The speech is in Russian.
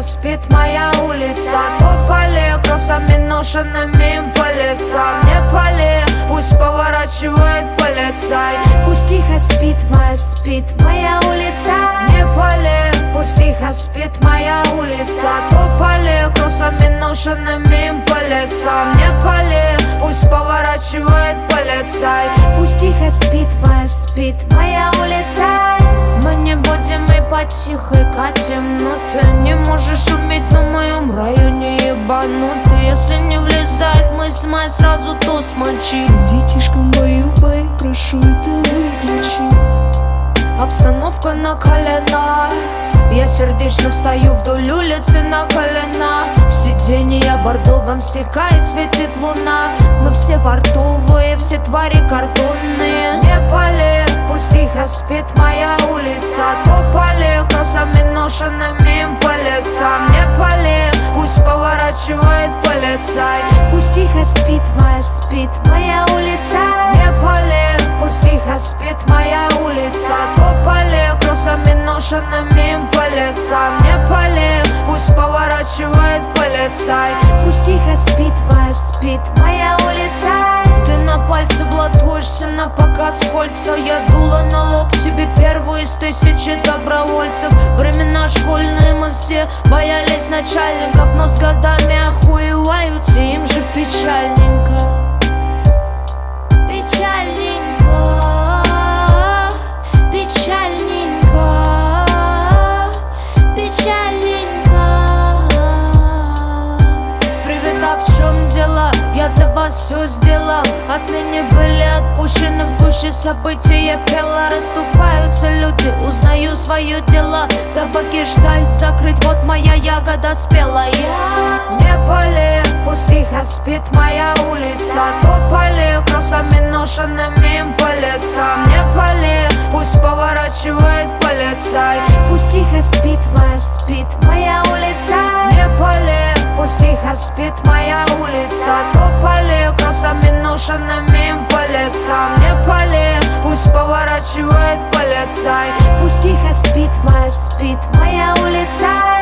спит моя улица. Тополи кроссами ношенными им по лицам. Не пали, пусть поворачивает полицай. Пусть тихо спит моя улица. Не пали, пусть тихо спит моя улица. Тополи кроссами ношенными им по лицам. Не пали, пусть поворачивает полицай. Пусть тихо спит моя улица. Мы не будем и потихо катим, но ты не можешь уметь на моем районе ебанутый. Если не влезает мысль моя, сразу то смочи. Детишкам баю-бай, прошу это выключить. Обстановка накалена, я сердечно встаю вдоль улицы на колена. Сиденье бордовым стекает, светит луна. Мы все фартовые, все твари картонные. Не пали, пусть тихо спит моя улица. Тополи кроссами ношенными им по лицам. Не пали, пусть поворачивает полицай. Пусть тихо спит моя улица. Не пали, пусть тихо спит моя улица. Тополи кроссами ношенными им по лицам. Не пали, пусть поворачивает полицай. Пусть тихо спит моя улица. Ты на пальце блатуешься на показ кольца. Я дула на лоб тебе первую из 1000 добровольцев. Времена школьные мы все боялись начальников, но с годами охуевают, и им же печальненько. Печальненько, печальненько, печальненько. Привет, а в чем дело? Я для вас все сделал. Отныне были отпущены в гуще событий. Я пела, расступаются люди, узнаю свое дело. Дабы гештальт закрыть, вот моя ягода спела. Я не пали, пусть тихо спит моя улица. Тополи кроссами ношенными им по лицам. Не пали, пусть поворачивает полицай. Пусть тихо спит моя улица. Не пали, пусть тихо спит моя улица. Тополи кроссами ношенными им по лицам. Не пали, пусть поворачивает полицай. Пусть тихо спит моя улица.